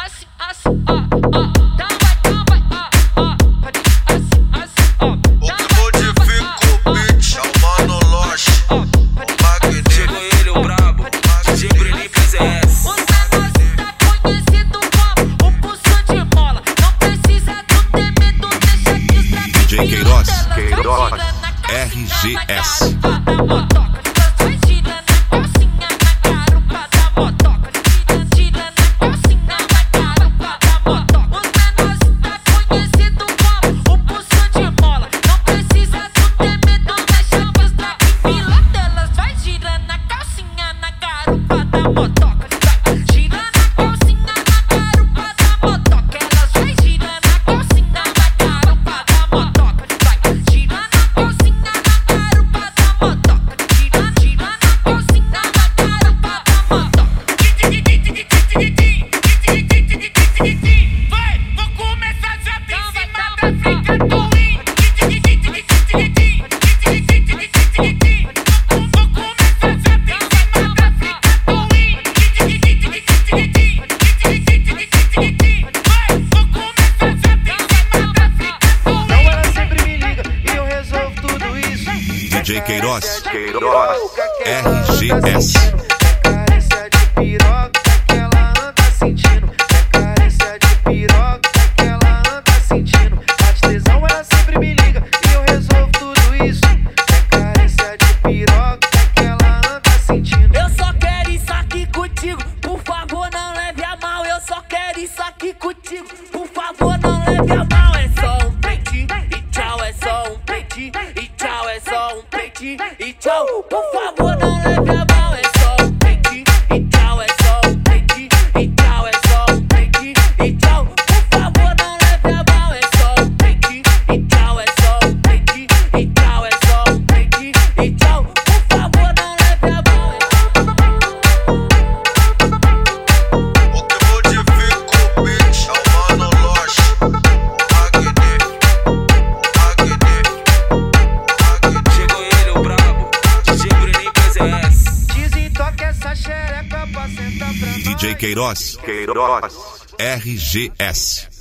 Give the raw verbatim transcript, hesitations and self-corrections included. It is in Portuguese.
assim, assim, ó, ó. Então vai, então vai, ó, ó. Pode ir assim, assim, ó. O que modifica o beat é o Mano Loche, o Magneto. Chegou ele, o brabo, D J Breninho fez essa. O menorzinho tá conhecido como o pulso de mola. Não precisa do ter medo, deixa que os trapinhos D J Queiroz, Queiroz, R G S. D J Queiroz, R G S. Carência de piroca que ela anda sentindo. Carência de piroca que ela anda sentindo. Bate tesão, ela sempre me liga e eu resolvo tudo isso. Carência de piroca que ela anda sentindo. Eu só quero isso aqui contigo, por favor não leve a mal. Eu só quero isso aqui contigo, por favor não leve a mal. É só um peitinho e tchau, é só um peitinho e tchau, é só um peitinho e tchau. Por favor não leve a mal. É só um peitinho e tchau, é só um peitinho e tchau, é só um peitinho e tchau. Por favor não leve a mal. É só um peitinho e tchau, é só um peitinho e tchau, é só um peitinho e tchau. Por favor não leve a mal. O que modifica o beat é o Mano Loche, o Magneto, o Magneto. Chegou ele, o brabo, D J Breninho fez essa. Desentoca essa xereca pra sentar pra nós. D J Queiroz, R G S.